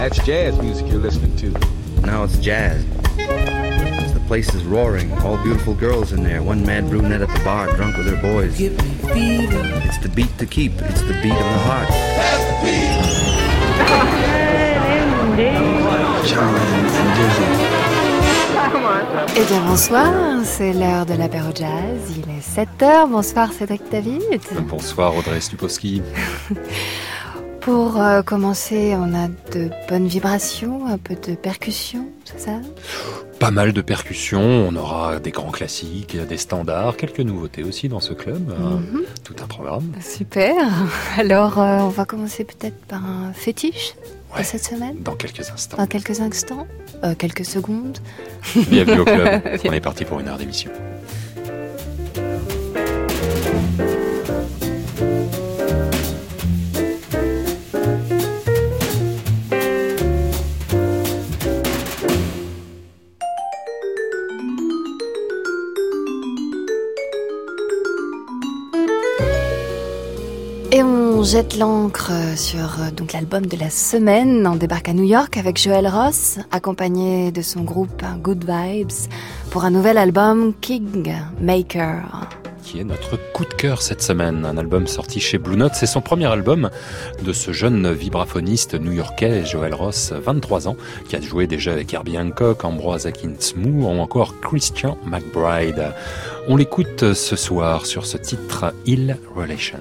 That's jazz music you're listening to. Now it's jazz. The place is roaring. All beautiful girls in there. One mad brunette at the bar, drunk with her boys. Give me fever. It's the beat to keep. It's the beat of the heart. Eh bien bonsoir, c'est l'heure de l'apéro jazz, il est 7h, bonsoir Cédric David. Bonsoir Audrey Stupowski. Pour commencer, on a de bonnes vibrations, un peu de percussion, c'est ça ? Pas mal de percussions, on aura des grands classiques, des standards, quelques nouveautés aussi dans ce club, tout un programme. Super, alors on va commencer peut-être par un fétiche de cette semaine ? Dans quelques instants. Dans quelques instants ? Quelques secondes. Bienvenue au club, on est parti pour une heure d'émission. Et on jette l'encre sur donc l'album de la semaine. On débarque à New York avec Joel Ross, accompagné de son groupe Good Vibes, pour un nouvel album Kingmaker. Qui est notre coup de cœur cette semaine. Un album sorti chez Blue Note. C'est son premier album de ce jeune vibraphoniste new-yorkais, Joel Ross, 23 ans, qui a joué déjà avec Herbie Hancock, Ambroise Akinspoo ou encore Christian McBride. On l'écoute ce soir sur ce titre Ill Relations.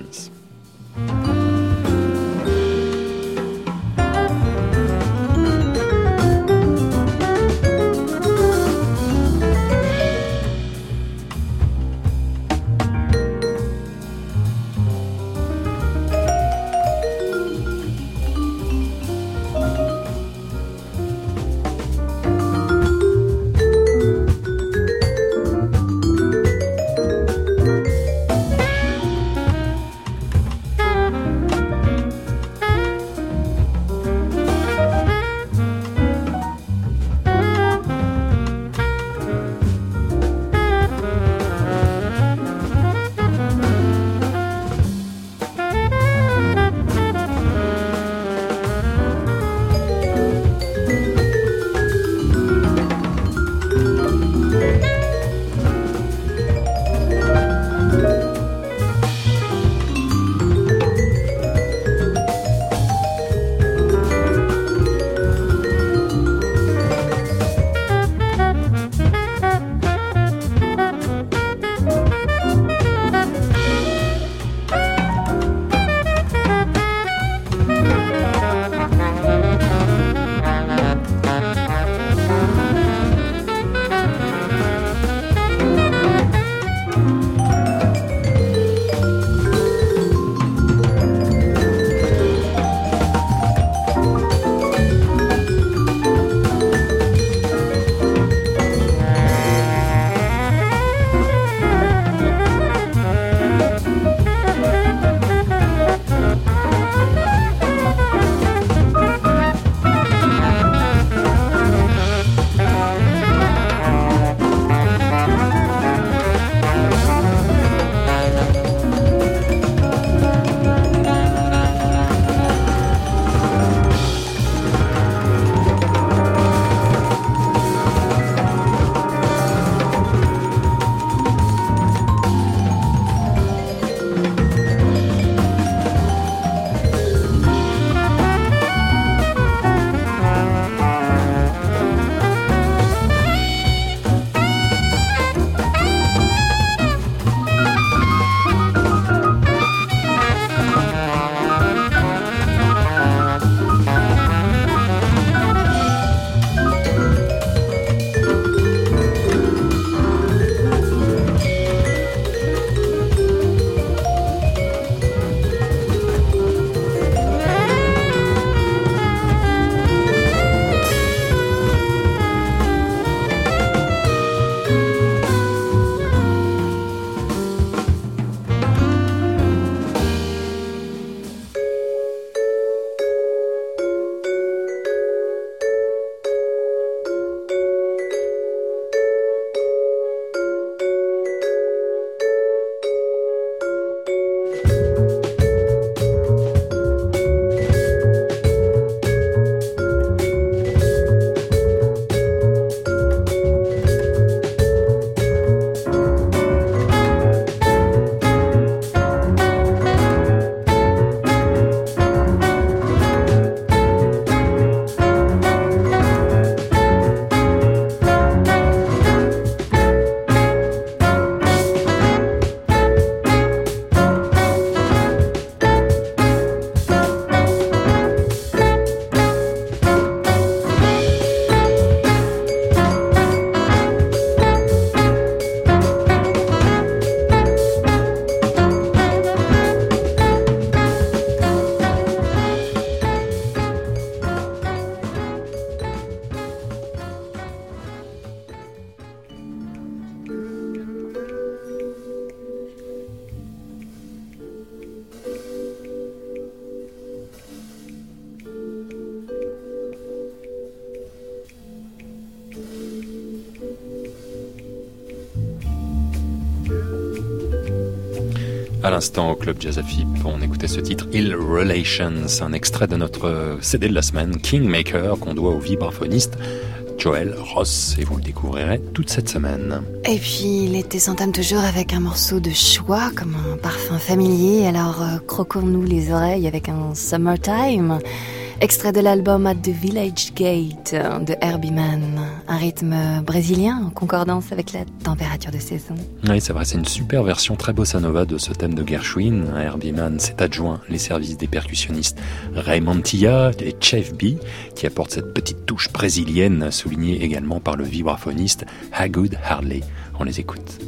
À l'instant, au Club Jazz FIP, on écoutait ce titre Ill Relations, un extrait de notre CD de la semaine, Kingmaker, qu'on doit au vibraphoniste Joel Ross, et vous le découvrirez toute cette semaine. Et puis l'été s'entame toujours avec un morceau de choix, comme un parfum familier, alors croquons-nous les oreilles avec un Summertime. Extrait de l'album At the Village Gate de Herbie Mann. Un rythme brésilien en concordance avec la température de saison. Oui, c'est vrai, c'est une super version très bossa nova de ce thème de Gershwin. Herbie Mann s'est adjoint les services des percussionnistes Raymond Tilla et Chef B, qui apportent cette petite touche brésilienne, soulignée également par le vibraphoniste Hagood Harley. On les écoute.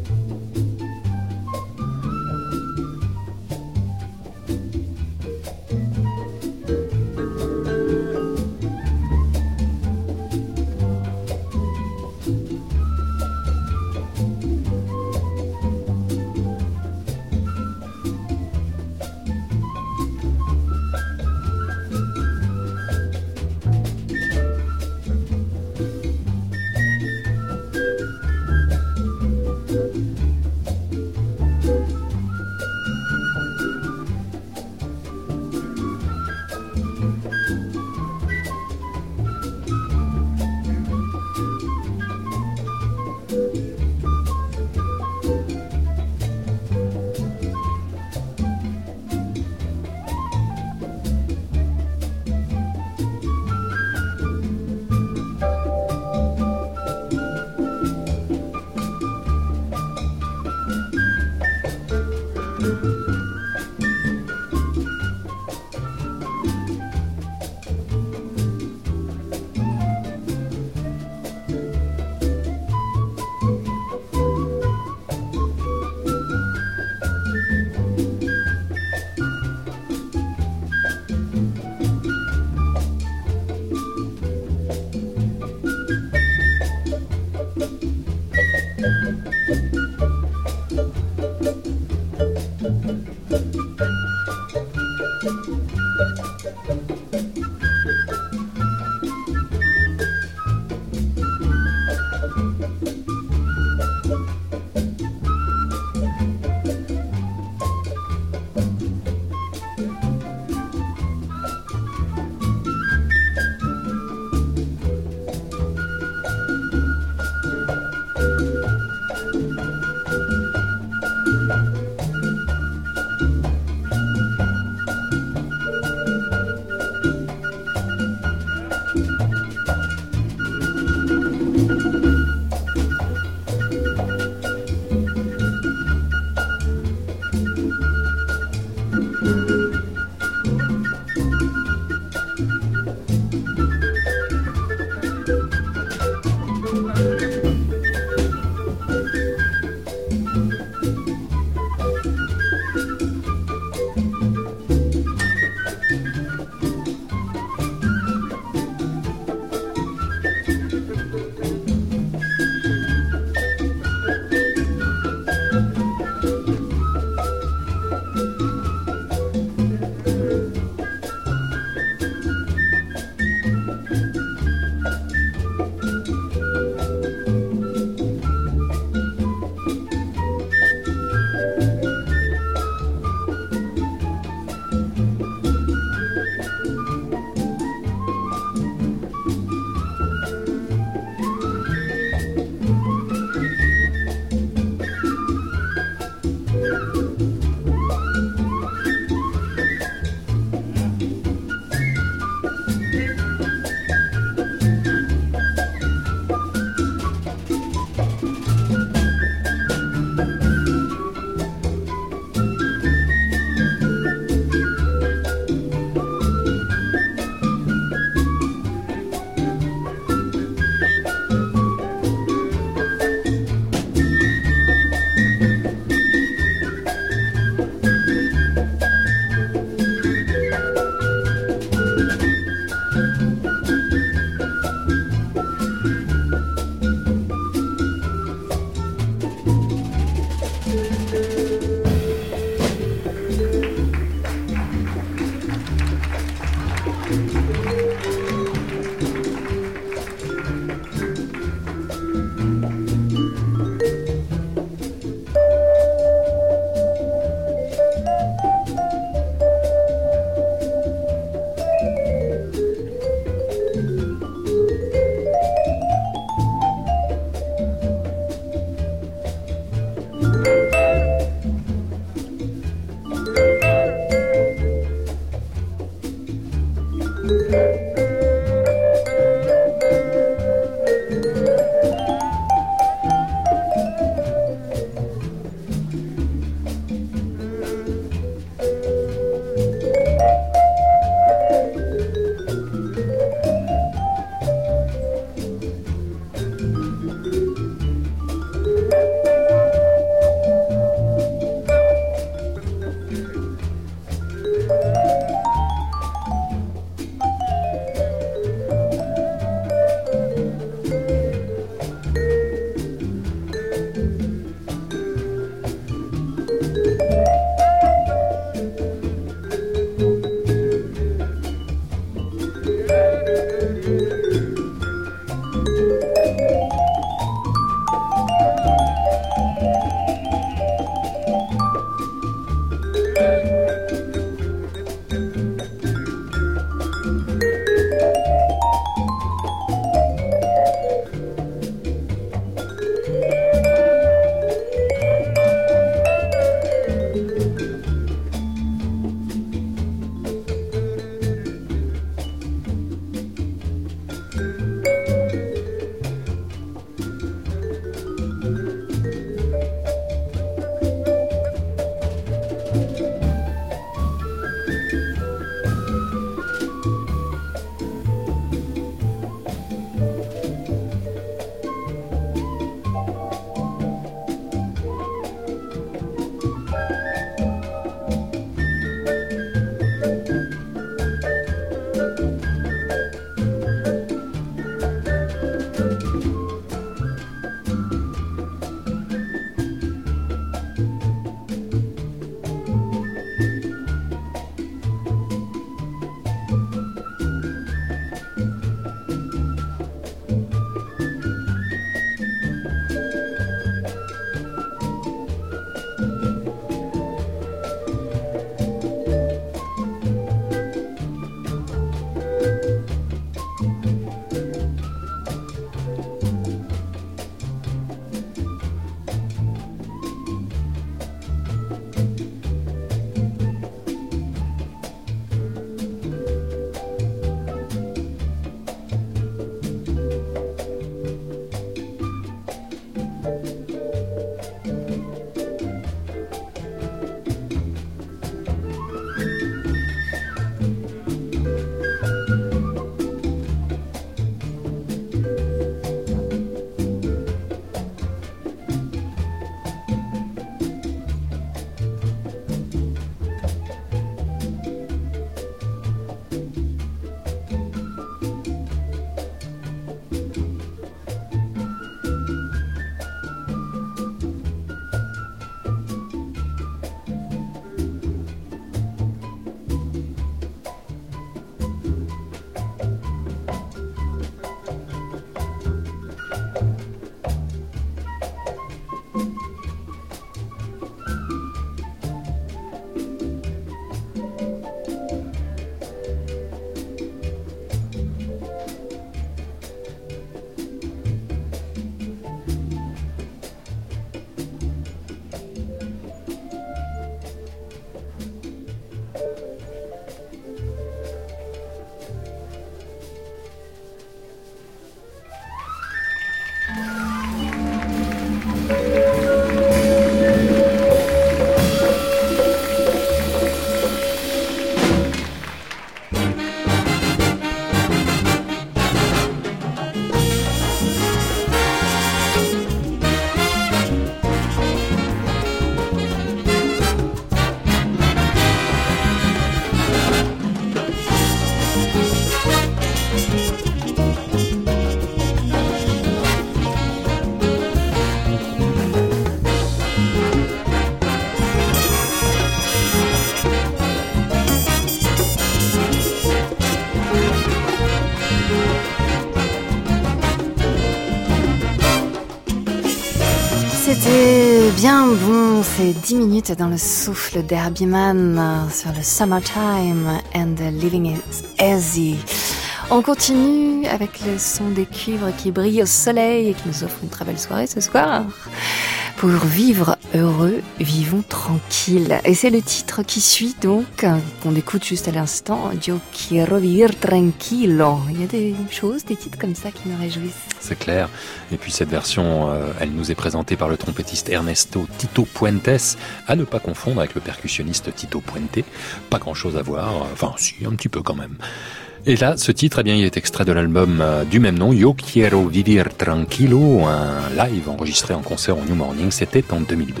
C'était bien bon, ces 10 minutes dans le souffle d'Herbie Mann sur le Summertime and Living is Easy. On continue avec le son des cuivres qui brillent au soleil et qui nous offrent une très belle soirée ce soir. Pour vivre heureux, vivons tranquille. Et c'est le titre qui suit donc, qu'on écoute juste à l'instant, Yo quiero vivir tranquilo. Il y a des choses, des titres comme ça qui nous réjouissent. C'est clair. Et puis cette version, elle nous est présentée par le trompettiste Ernesto Tito Puentes, à ne pas confondre avec le percussionniste Tito Puente. Pas grand-chose à voir, enfin si, un petit peu quand même. Et là, ce titre, eh bien, il est extrait de l'album du même nom, Yo quiero vivir tranquilo, un live enregistré en concert au New Morning, c'était en 2002.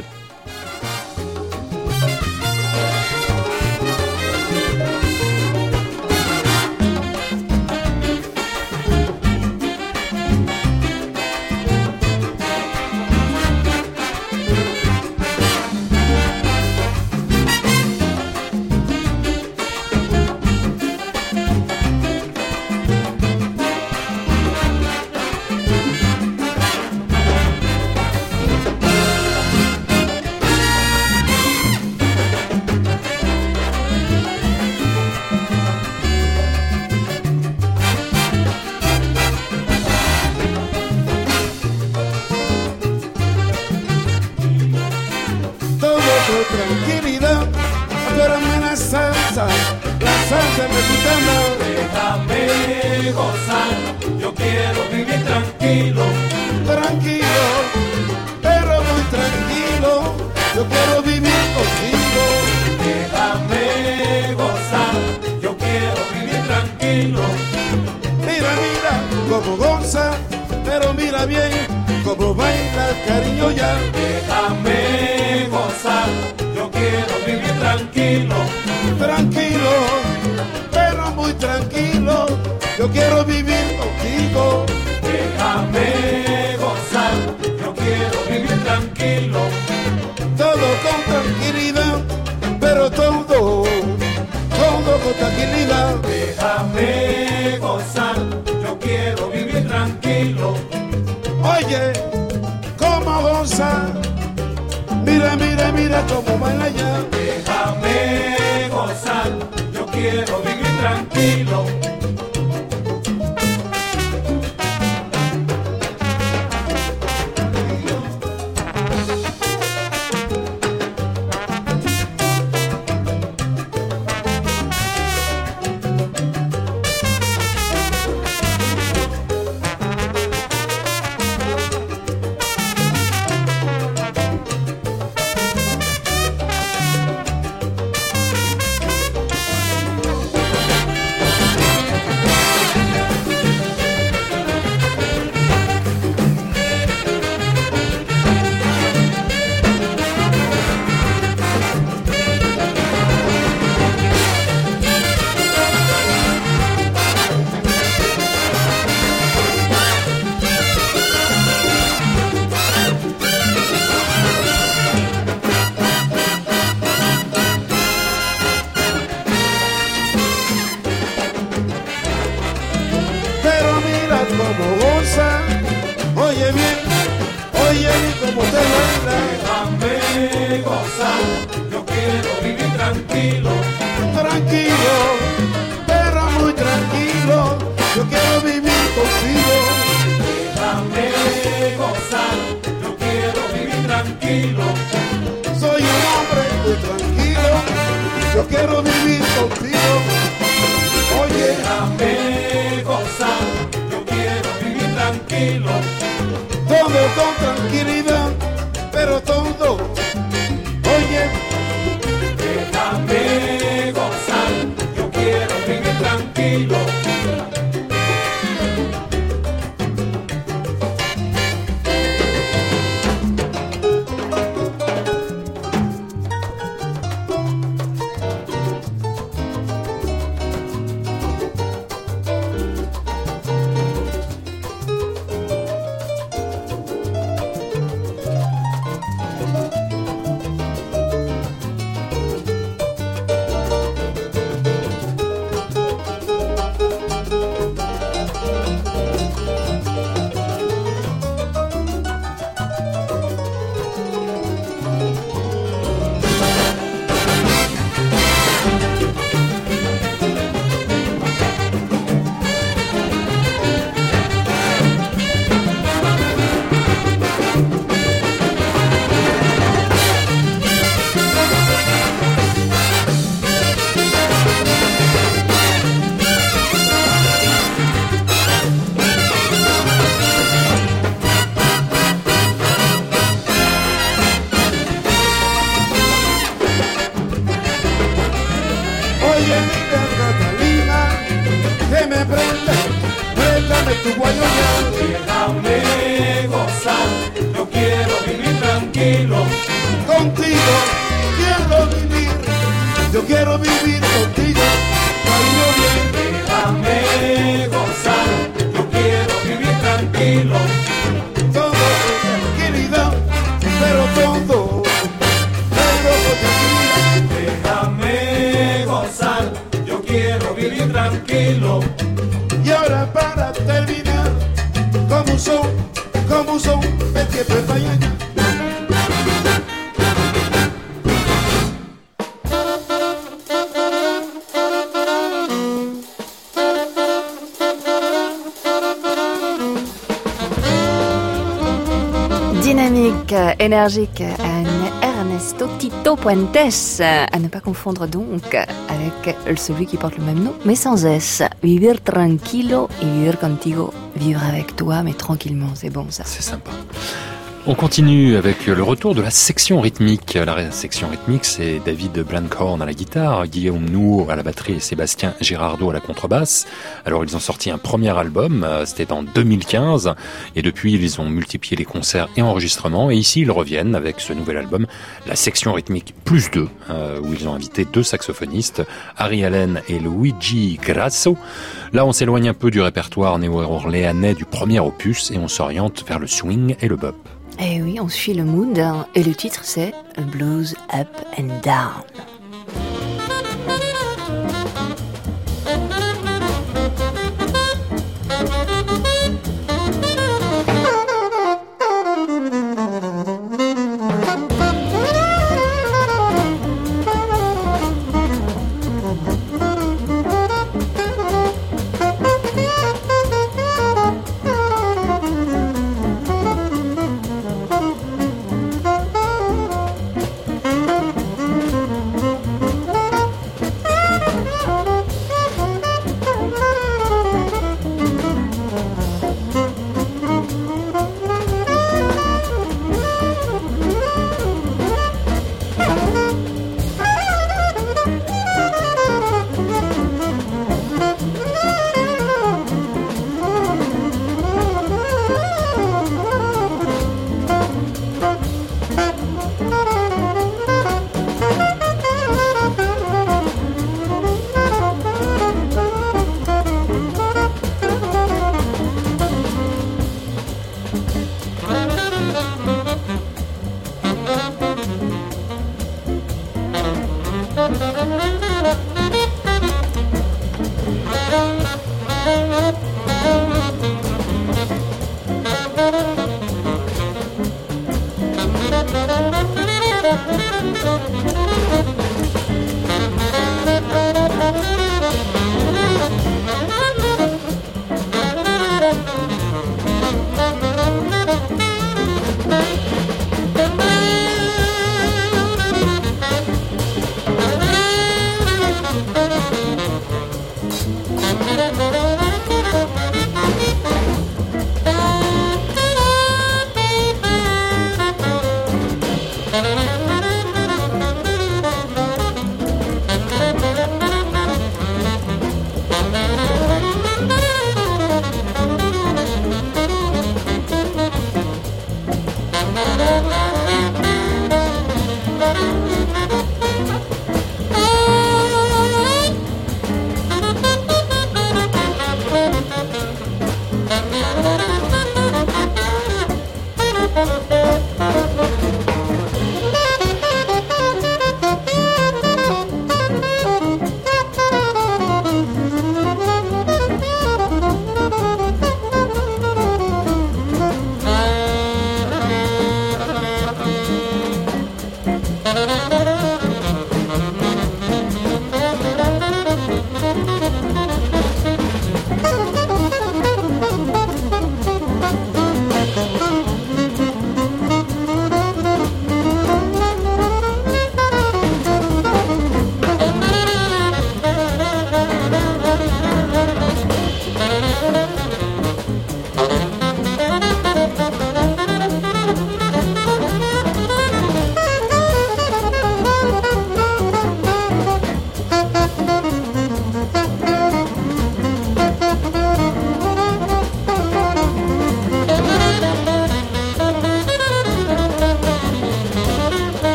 Dynamique, énergique, Ernesto Tito Puentes, à ne pas confondre donc avec celui qui porte le même nom, mais sans S. Vivir tranquilo et vivir contigo, vivre avec toi, mais tranquillement, c'est bon ça. C'est sympa. On continue avec le retour de la section rythmique. La section rythmique, c'est David Blankhorn à la guitare, Guillaume Nou à la batterie et Sébastien Girardot à la contrebasse. Alors, ils ont sorti un premier album, c'était en 2015, et depuis, ils ont multiplié les concerts et enregistrements. Et ici, ils reviennent avec ce nouvel album, la section rythmique plus 2, où ils ont invité 2 saxophonistes, Harry Allen et Luigi Grasso. Là, on s'éloigne un peu du répertoire néo-orléanais du premier opus et on s'oriente vers le swing et le bop. Eh oui, on suit le mood et le titre c'est A Blues Up and Down.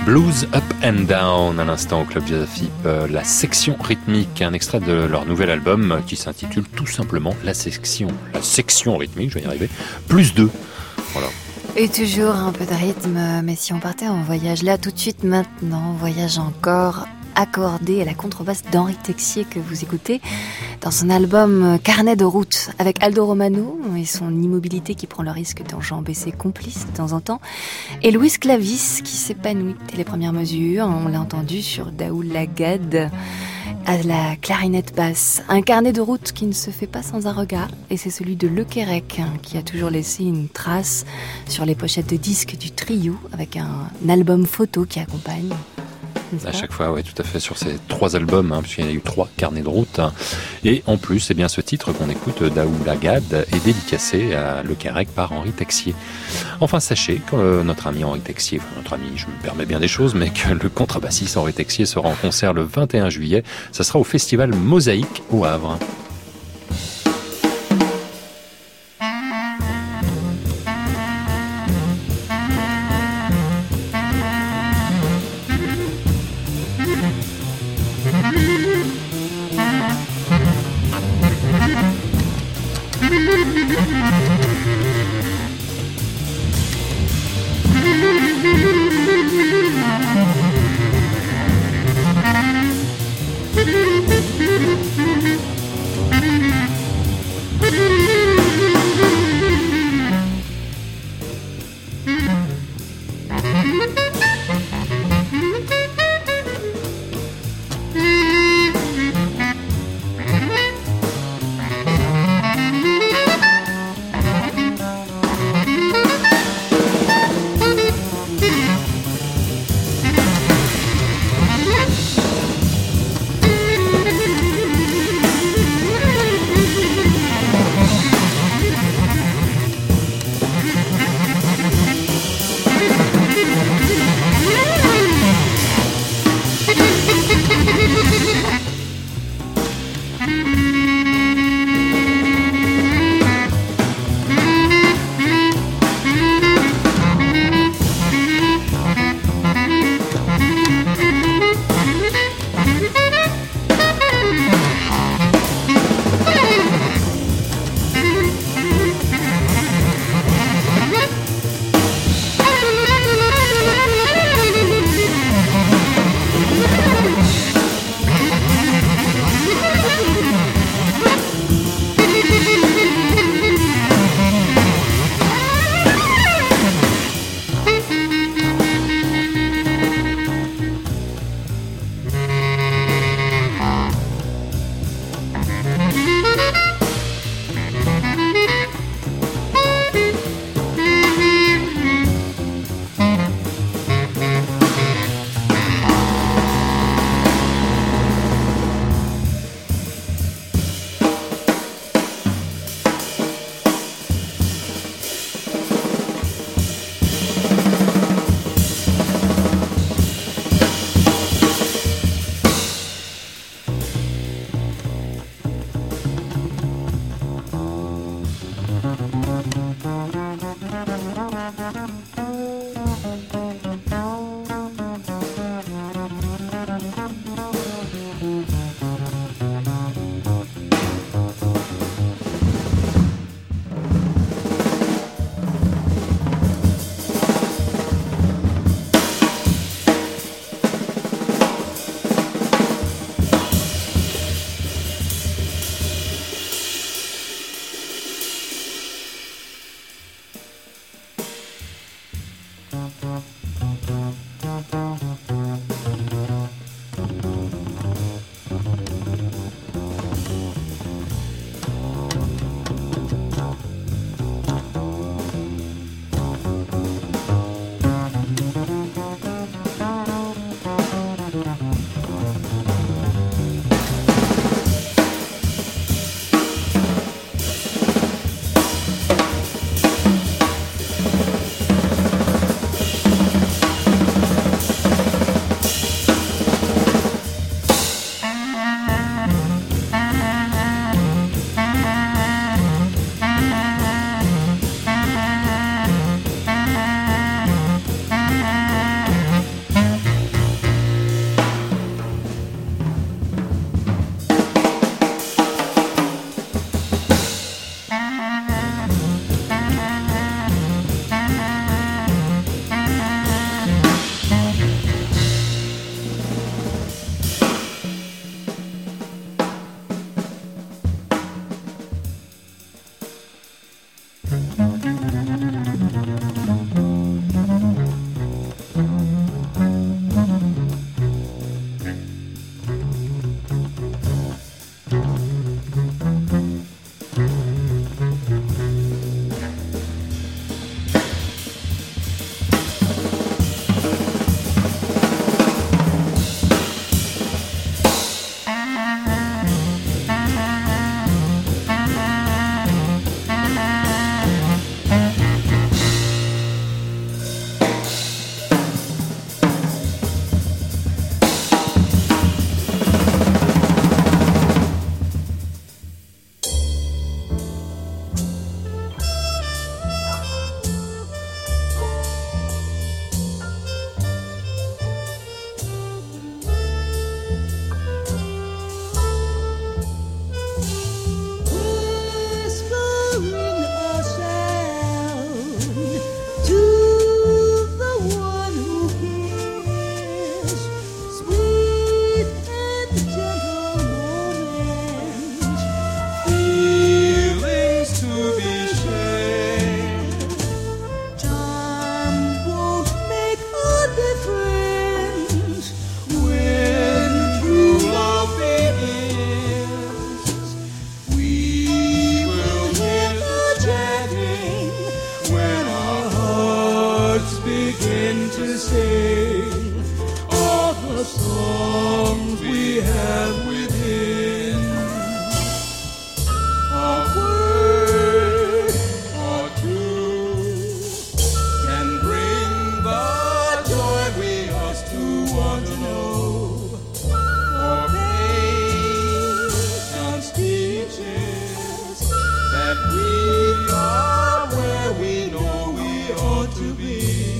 Blues Up and Down à l'instant au Club Jazz FIP, la section rythmique, un extrait de leur nouvel album qui s'intitule tout simplement la section rythmique, je vais y arriver, plus 2. Voilà. Et toujours un peu de rythme, mais si on partait en voyage là tout de suite maintenant, voyage encore accordé à la contrebasse d'Henri Texier que vous écoutez dans son album Carnet de route avec Aldo Romano et son immobilité qui prend le risque d'enjamber ses complices de temps en temps et Louis Clavis qui s'épanouit dès les premières mesures, on l'a entendu sur Daoul Lagad à la clarinette basse. Un carnet de route qui ne se fait pas sans un regard et c'est celui de Le Quérec qui a toujours laissé une trace sur les pochettes de disques du trio avec un album photo qui accompagne. À chaque fois, oui, tout à fait, sur ces 3 albums, puisqu'il y en a eu 3 carnets de route. Et en plus, eh bien, ce titre qu'on écoute, Daoul Lagad, est dédicacé à Le Quérec par Henri Texier. Enfin, sachez que notre ami Henri Texier, je me permets bien des choses, mais que le contrebassiste Henri Texier sera en concert le 21 juillet. Ça sera au festival Mosaïque au Havre. to sing all the songs we have within. A word or two can bring the joy we used to want to know. For patience teaches that we are where we know we ought to be.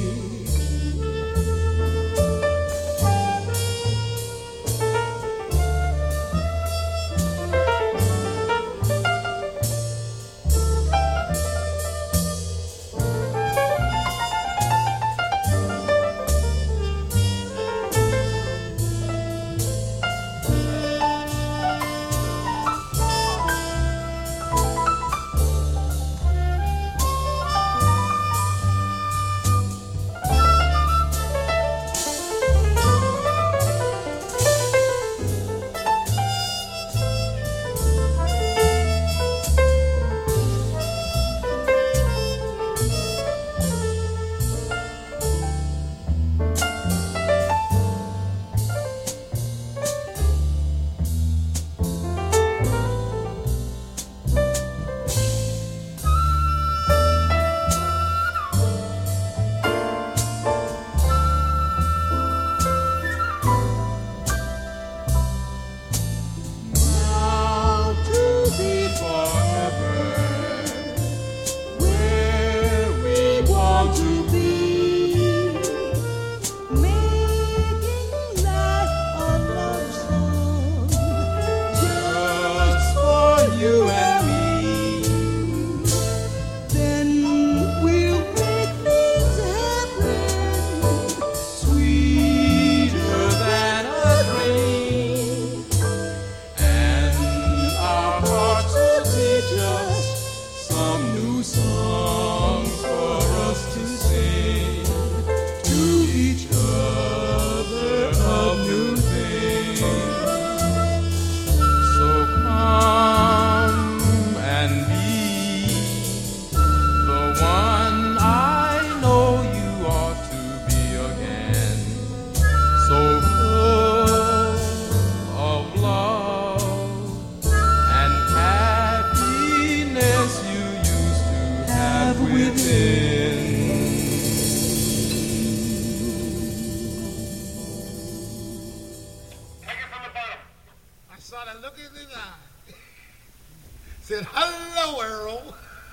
Said, hello, Errol.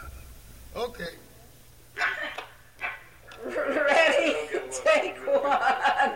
Okay. Ready? Take one.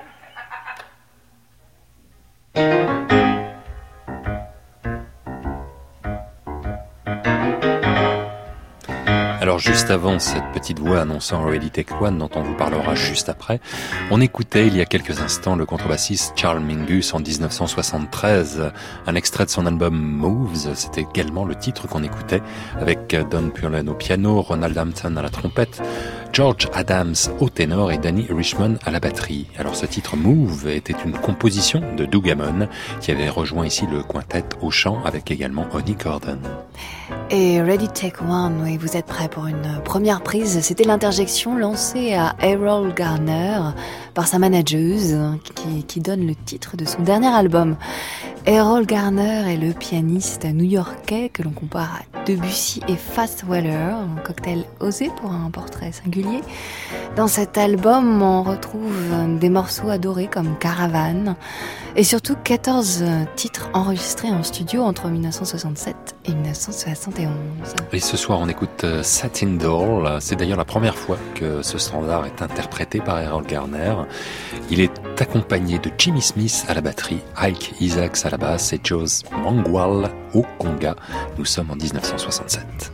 Alors juste avant cette petite voix annonçant Ready Take One dont on vous parlera juste après, on écoutait il y a quelques instants le contrebassiste Charles Mingus en 1973, un extrait de son album Moves, c'était également le titre qu'on écoutait avec Don Purlen au piano, Ronald Hampton à la trompette, George Adams au ténor et Danny Richmond à la batterie. Alors ce titre Move était une composition de Doug Hammond qui avait rejoint ici le quintet au chant avec également Honey Gordon. Et Ready Take One, oui, vous êtes prêts pour une première prise. C'était l'interjection lancée à Errol Garner par sa manageuse qui donne le titre de son dernier album. Errol Garner est le pianiste new-yorkais que l'on compare à Debussy et Fats Waller, un cocktail osé pour un portrait singulier. Dans cet album, on retrouve des morceaux adorés comme Caravan et surtout 14 titres enregistrés en studio entre 1967 et 1971. Et ce soir, on écoute Satin Doll. C'est d'ailleurs la première fois que ce standard est interprété par Errol Garner. Il est accompagné de Jimmy Smith à la batterie, Ike Isaacs à la basse et Joe Mangwal au conga. Nous sommes en 1967.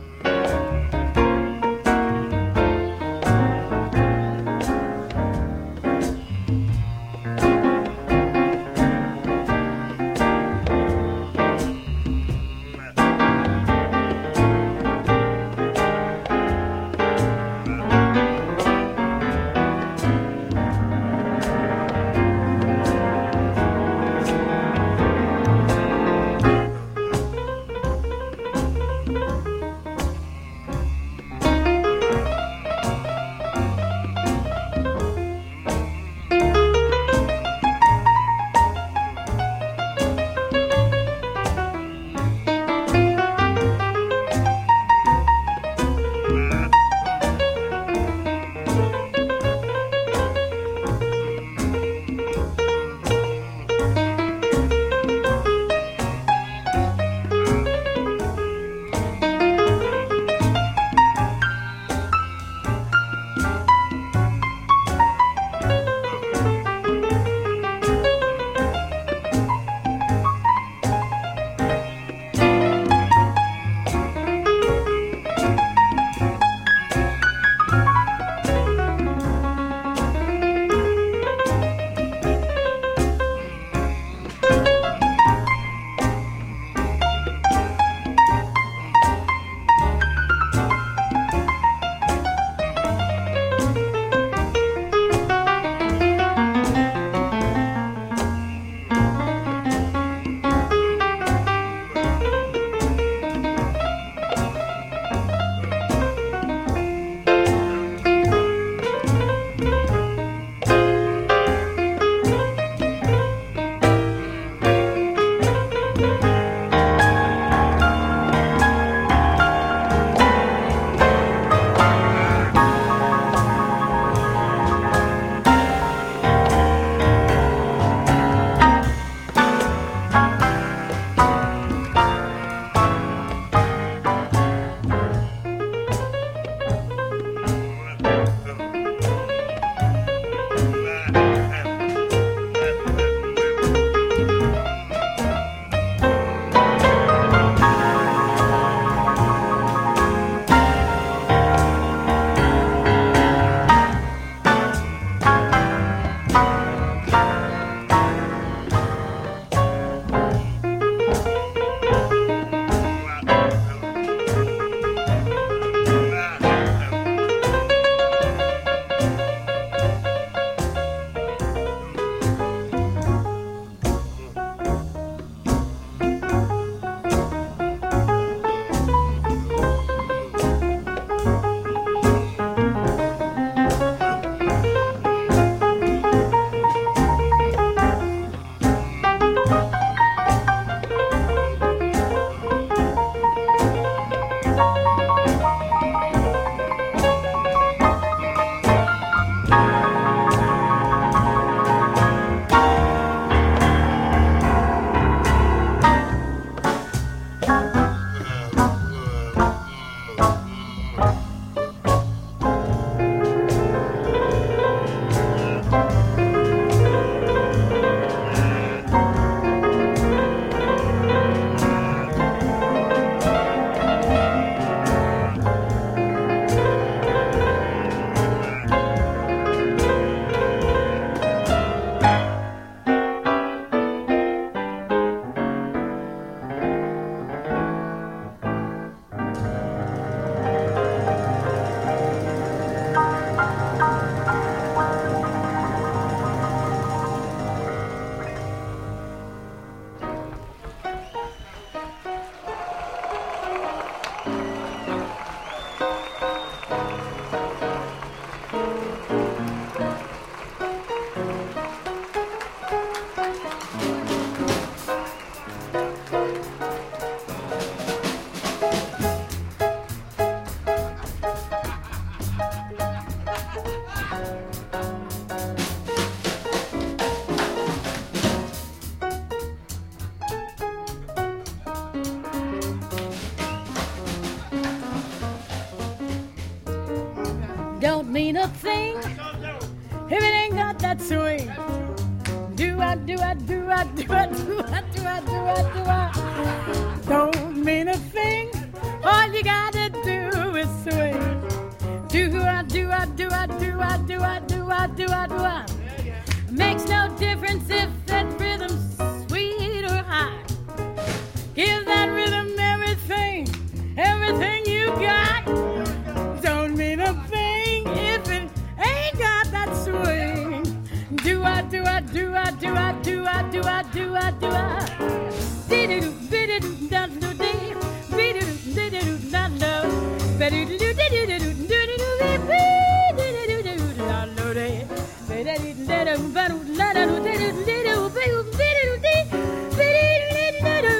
don't mean a thing if it ain't got that swing. Do I, do I, do I, do I, do I, do I, do I, do I. Don't mean a thing, all you gotta do is swing. Do I, do I, do I, do I, do I, do I, do I, do I. Makes no difference if that rhythm's sweet or high. Give that rhythm everything, everything you got. Don't mean a thing if it ain't got that swing. Do I, do I, do I, do I, do I, do I, do I, do I. Dee-doo, bee-doo, da-doo, dee, bee-doo, dee-doo, da-doo, bee-doo, dee-doo, dee-doo, doo-doo, bee-doo, da-doo, dee, bee-doo, da-doo, ba-doo, da-doo, dee-doo, dee-doo, bee-doo, bee-doo, dee, bee-doo, da-doo,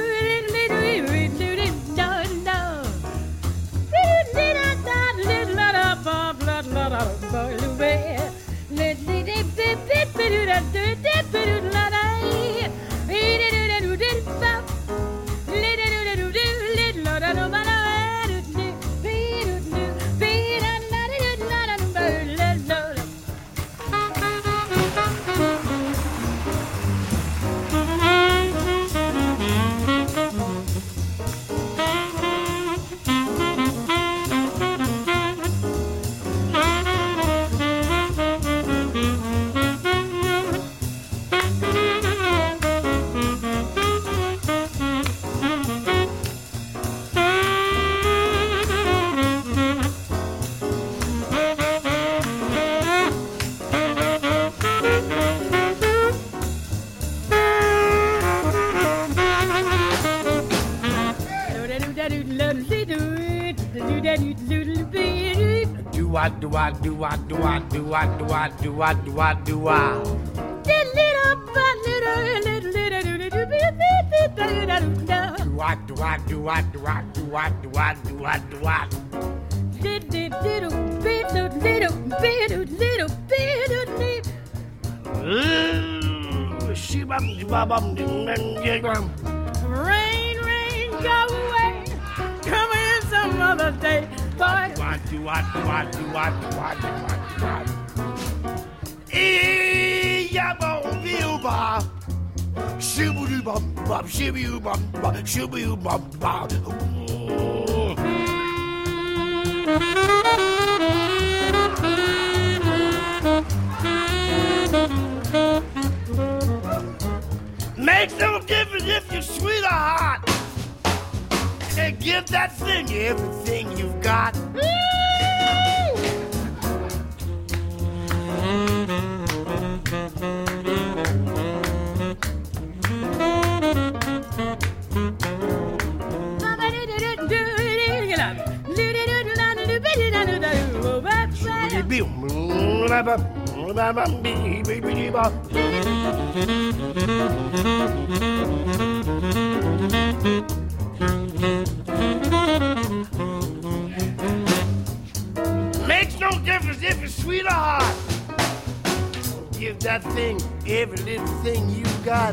Do I, do I, do I, do I, do I, do I, do I, do I, do I. Do I, do I, do I, do I, do I, do I, do I, do I. Rain, rain, go away. Come in some other day, boy. Do I, do I, do I, do I, do I, do I, do I. Yabba-bee-ba. Shoo-boo-doo-bum-bum, shoo-boo-bum-bum, shoo-boo-bum-bum. Makes no difference if you're sweet or hot. And give that thing everything you've got. Makes no difference if it's sweet or hot. Give that thing every little thing you got.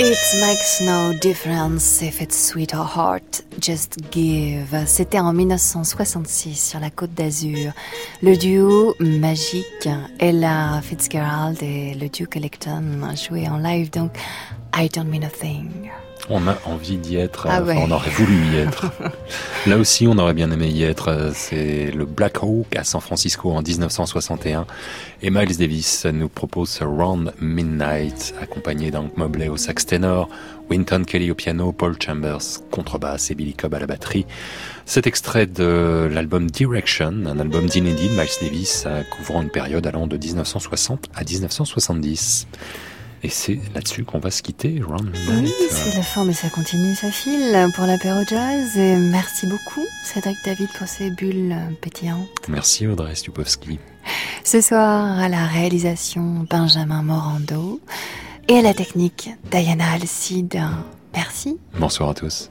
It makes no difference if it's sweet or hot, just give. C'était en 1966 sur la Côte d'Azur. Le duo magique, Ella Fitzgerald et le Duke Ellington jouaient en live, donc I Don't Mean a Thing. On a envie d'y être, ouais. On aurait voulu y être. Là aussi, on aurait bien aimé y être. C'est le Black Hawk à San Francisco en 1961. Et Miles Davis nous propose Around Midnight, accompagné d'Hank Mobley au sax ténor, Wynton Kelly au piano, Paul Chambers contrebasse et Billy Cobb à la batterie. Cet extrait de l'album Direction, un album d'inédit de Miles Davis, couvrant une période allant de 1960 à 1970. Et c'est là-dessus qu'on va se quitter, Round Midnight. Oui, c'est la fin, mais ça continue, ça file pour l'apéro jazz. Et merci beaucoup, Cédric David, pour ces bulles pétillantes. Merci, Audrey Stupowski. Ce soir, à la réalisation, Benjamin Morando. Et à la technique, Diana Alcide. Merci. Bonsoir à tous.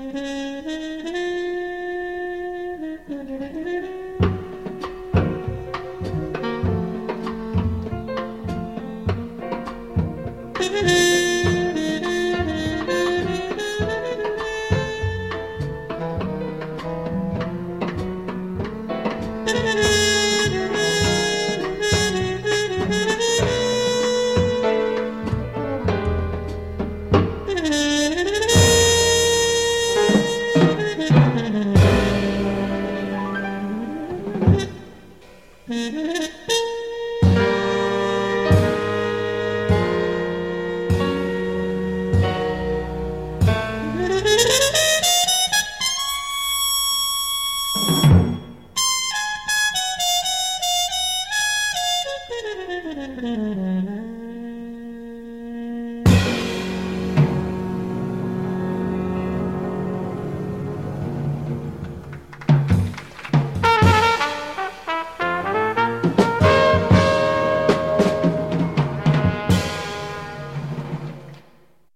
Mm-hmm.